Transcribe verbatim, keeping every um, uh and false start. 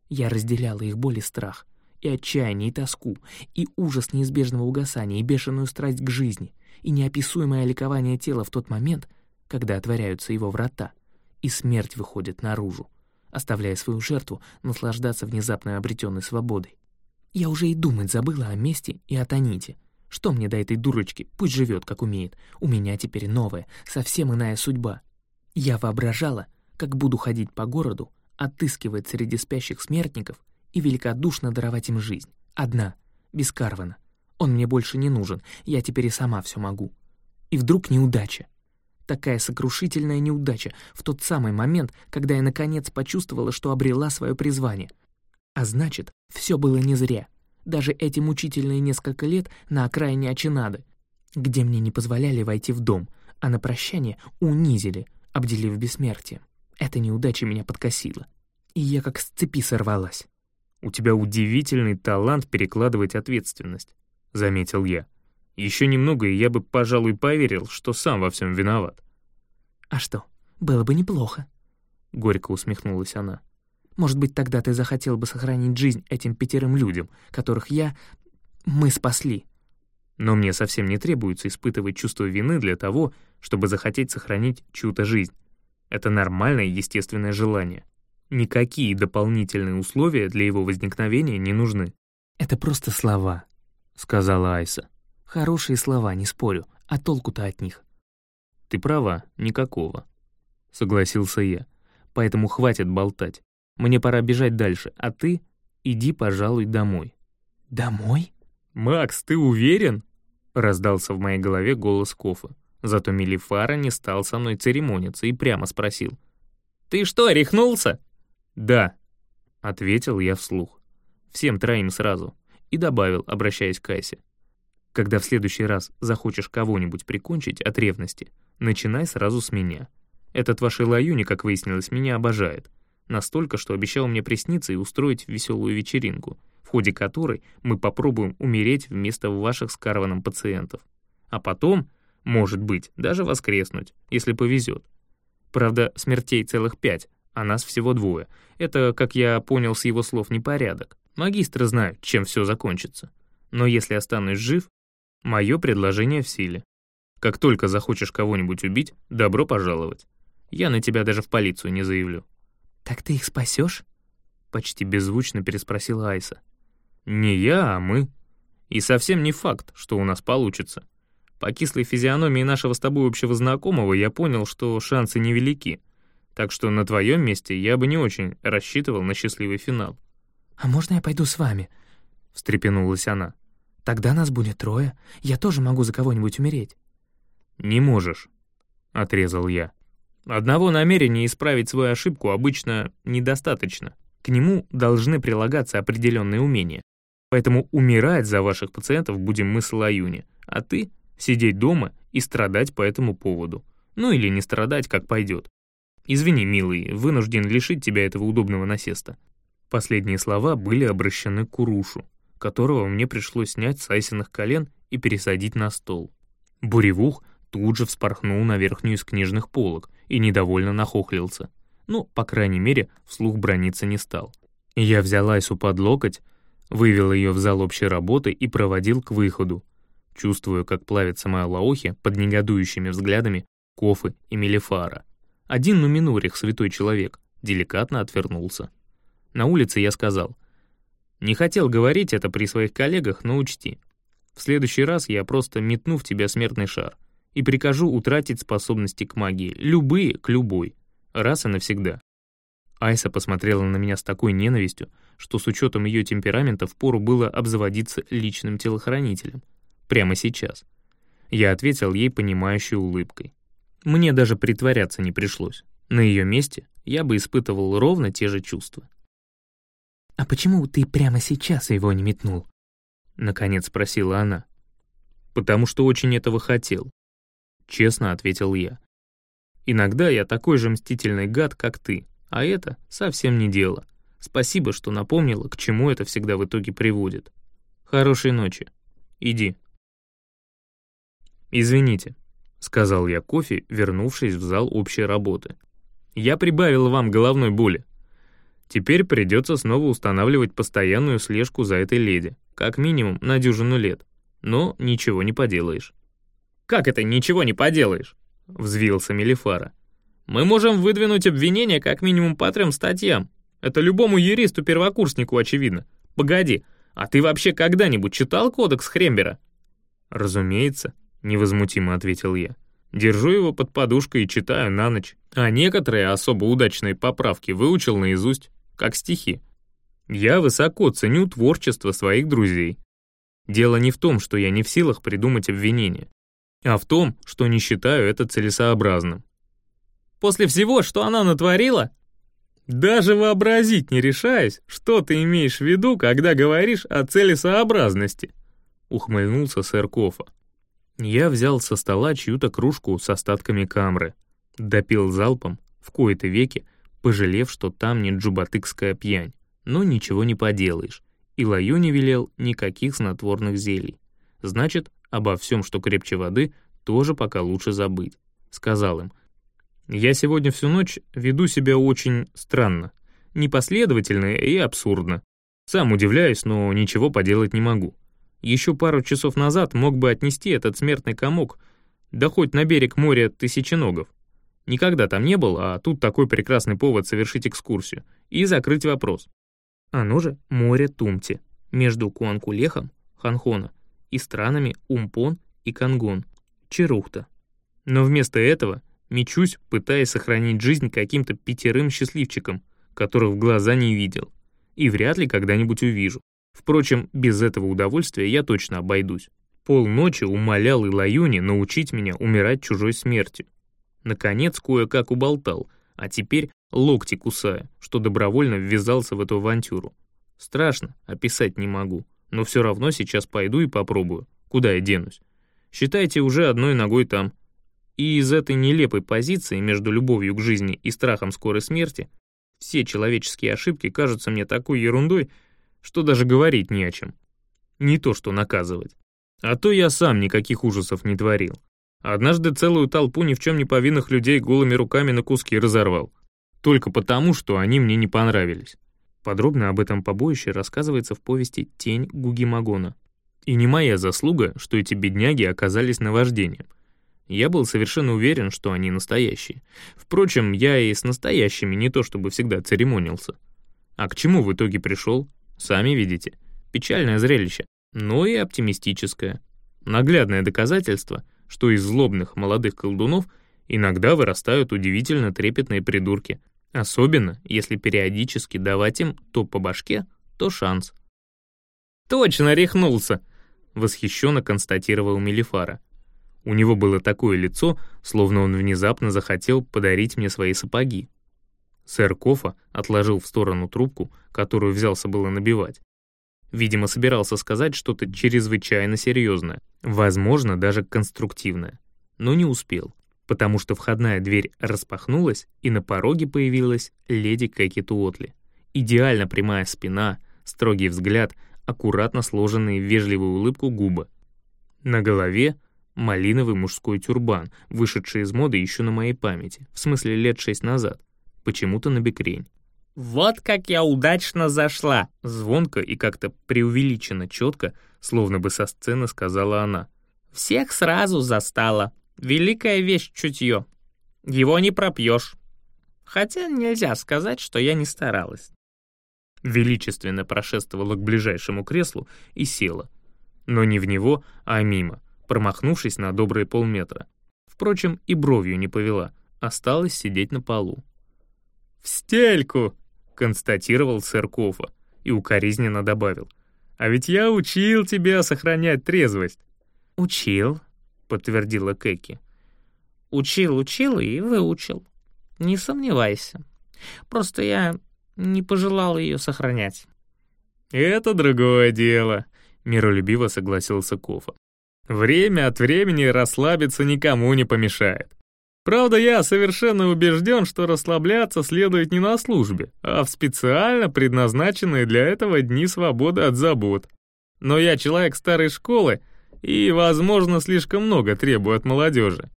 Я разделяла их боль и страх, и отчаяние, и тоску, и ужас неизбежного угасания, и бешеную страсть к жизни, и неописуемое ликование тела в тот момент, когда отворяются его врата, и смерть выходит наружу, оставляя свою жертву наслаждаться внезапно обретенной свободой. Я уже и думать забыла о мести и о Таните. Что мне до этой дурочки, пусть живет, как умеет. У меня теперь новая, совсем иная судьба. Я воображала, как буду ходить по городу, отыскивать среди спящих смертников и великодушно даровать им жизнь. Одна, без Карвана. Он мне больше не нужен, я теперь и сама все могу. И вдруг неудача. Такая сокрушительная неудача в тот самый момент, когда я наконец почувствовала, что обрела свое призвание. А значит, все было не зря. Даже эти мучительные несколько лет на окраине Ачинады, где мне не позволяли войти в дом, а на прощание унизили, обделив бессмертием. Эта неудача меня подкосила, и я как с цепи сорвалась. «У тебя удивительный талант перекладывать ответственность», — заметил я. «Еще немного, и я бы, пожалуй, поверил, что сам во всем виноват». «А что, было бы неплохо», — горько усмехнулась она. «Может быть, тогда ты захотел бы сохранить жизнь этим пятерым людям, которых я... мы спасли». «Но мне совсем не требуется испытывать чувство вины для того, чтобы захотеть сохранить чью-то жизнь. Это нормальное естественное желание. Никакие дополнительные условия для его возникновения не нужны». «Это просто слова», — сказала Айса. «Хорошие слова, не спорю, а толку-то от них». «Ты права, никакого», — согласился я. «Поэтому хватит болтать. Мне пора бежать дальше, а ты иди, пожалуй, домой». «Домой?» «Макс, ты уверен?» — раздался в моей голове голос Кофа. Зато Мелифара не стал со мной церемониться и прямо спросил. «Ты что, рехнулся?» «Да», — ответил я вслух. Всем троим сразу. И добавил, обращаясь к Айсе. «Когда в следующий раз захочешь кого-нибудь прикончить от ревности, начинай сразу с меня. Этот ваш Илаюни, как выяснилось, меня обожает. Настолько, что обещал мне присниться и устроить веселую вечеринку, в ходе которой мы попробуем умереть вместо ваших с Карваном пациентов. А потом, может быть, даже воскреснуть, если повезет. Правда, смертей целых пять, а нас всего двое. Это, как я понял с его слов, непорядок. Магистры знают, чем все закончится. Но если останусь жив, мое предложение в силе. Как только захочешь кого-нибудь убить, добро пожаловать. Я на тебя даже в полицию не заявлю». «Так ты их спасешь?» — почти беззвучно переспросила Айса. «Не я, а мы. И совсем не факт, что у нас получится. По кислой физиономии нашего с тобой общего знакомого я понял, что шансы невелики. Так что на твоем месте я бы не очень рассчитывал на счастливый финал». «А можно я пойду с вами?» — встрепенулась она. «Тогда нас будет трое. Я тоже могу за кого-нибудь умереть». «Не можешь», — отрезал я. «Одного намерения исправить свою ошибку обычно недостаточно. К нему должны прилагаться определенные умения. Поэтому умирать за ваших пациентов будем мы с Илаюни, а ты сидеть дома и страдать по этому поводу. Ну или не страдать, как пойдет. Извини, милый, вынужден лишить тебя этого удобного насеста». Последние слова были обращены к Урушу, которого мне пришлось снять с Айсиных колен и пересадить на стол. Буревух тут же вспорхнул на верхнюю из книжных полок и недовольно нахохлился. Ну, по крайней мере, вслух браниться не стал. Я взял Айсу под локоть, вывел ее в зал общей работы и проводил к выходу, чувствуя, как плавится моя Лаохи под негодующими взглядами Кофы и Мелифара. Один Нуминорих, святой человек, деликатно отвернулся. На улице я сказал: «Не хотел говорить это при своих коллегах, но учти. В следующий раз я просто метну в тебя смертный шар и прикажу утратить способности к магии, любые к любой, раз и навсегда». Айса посмотрела на меня с такой ненавистью, что с учетом ее темперамента впору было обзаводиться личным телохранителем. Прямо сейчас. Я ответил ей понимающей улыбкой. Мне даже притворяться не пришлось. На ее месте я бы испытывал ровно те же чувства. «А почему ты прямо сейчас его не метнул?» — наконец спросила она. «Потому что очень этого хотел», — честно ответил я. «Иногда я такой же мстительный гад, как ты, а это совсем не дело. Спасибо, что напомнила, к чему это всегда в итоге приводит. Хорошей ночи. Иди». «Извините», — сказал я Кофе, вернувшись в зал общей работы. «Я прибавил вам головной боли. Теперь придется снова устанавливать постоянную слежку за этой леди, как минимум на дюжину лет. Но ничего не поделаешь». «Как это ничего не поделаешь?» — взвился Мелифара. «Мы можем выдвинуть обвинение как минимум по трем статьям. Это любому юристу-первокурснику очевидно. Погоди, а ты вообще когда-нибудь читал кодекс Хрембера?» «Разумеется», — невозмутимо ответил я. «Держу его под подушкой и читаю на ночь. А некоторые особо удачные поправки выучил наизусть, как стихи. Я высоко ценю творчество своих друзей. Дело не в том, что я не в силах придумать обвинение, а в том, что не считаю это целесообразным». «После всего, что она натворила?» «Даже вообразить не решаюсь, что ты имеешь в виду, когда говоришь о целесообразности», — ухмыльнулся сэр Кофа. Я взял со стола чью-то кружку с остатками камры, допил залпом, в кои-то веки, пожалев, что там не джубатыкская пьянь, но ничего не поделаешь, и Лаюне велел никаких снотворных зелий. Значит, обо всем, что крепче воды, тоже пока лучше забыть. Сказал им: «Я сегодня всю ночь веду себя очень странно, непоследовательно и абсурдно. Сам удивляюсь, но ничего поделать не могу. Еще пару часов назад мог бы отнести этот смертный комок, да хоть на берег моря Тысяченогов. Никогда там не был, а тут такой прекрасный повод совершить экскурсию и закрыть вопрос. Оно же море Тумти, между Куанкулехом, Ханхона, и странами Умпон и Кангон, Черухта. Но вместо этого мечусь, пытаясь сохранить жизнь каким-то пятерым счастливчикам, которых в глаза не видел, и вряд ли когда-нибудь увижу. Впрочем, без этого удовольствия я точно обойдусь. Полночи умолял Илаюни научить меня умирать чужой смертью. Наконец, кое-как уболтал, а теперь локти кусаю, что добровольно ввязался в эту авантюру. Страшно, описать не могу, но все равно сейчас пойду и попробую. Куда я денусь? Считайте, уже одной ногой там. И из этой нелепой позиции между любовью к жизни и страхом скорой смерти все человеческие ошибки кажутся мне такой ерундой, что даже говорить не о чем. Не то что наказывать. А то я сам никаких ужасов не творил. Однажды целую толпу ни в чем не повинных людей голыми руками на куски разорвал. Только потому, что они мне не понравились. Подробно об этом побоище рассказывается в повести «Тень Гугимагона». И не моя заслуга, что эти бедняги оказались наваждением. Я был совершенно уверен, что они настоящие. Впрочем, я и с настоящими не то чтобы всегда церемонился. А к чему в итоге пришел? Сами видите. Печальное зрелище, но и оптимистическое. Наглядное доказательство, что из злобных молодых колдунов иногда вырастают удивительно трепетные придурки, особенно если периодически давать им то по башке, то шанс. «Точно рехнулся!» — восхищенно констатировал Мелифара. У него было такое лицо, словно он внезапно захотел подарить мне свои сапоги. Сэр Кофа отложил в сторону трубку, которую взялся было набивать. Видимо, собирался сказать что-то чрезвычайно серьезное, возможно, даже конструктивное, но не успел, потому что входная дверь распахнулась, и на пороге появилась леди Кэки Туотли. Идеально прямая спина, строгий взгляд, аккуратно сложенные в вежливую улыбку губы. На голове малиновый мужской тюрбан, вышедший из моды еще на моей памяти, в смысле лет шесть назад, почему-то на бекрень. «Вот как я удачно зашла!» Звонко и как-то преувеличенно четко, словно бы со сцены сказала она. «Всех сразу застала. Великая вещь чутье. Его не пропьешь. Хотя нельзя сказать, что я не старалась». Величественно прошествовала к ближайшему креслу и села. Но не в него, а мимо, промахнувшись на добрые полметра. Впрочем, и бровью не повела, осталось сидеть на полу. «В стельку!» — констатировал сэр Кофа и укоризненно добавил. «А ведь я учил тебя сохранять трезвость». «Учил», — подтвердила Кэки. «Учил, учил и выучил. Не сомневайся. Просто я не пожелал ее сохранять». «Это другое дело», — миролюбиво согласился Кофа. «Время от времени расслабиться никому не помешает. Правда, я совершенно убежден, что расслабляться следует не на службе, а в специально предназначенные для этого дни свободы от забот. Но я человек старой школы и, возможно, слишком много требую от молодежи.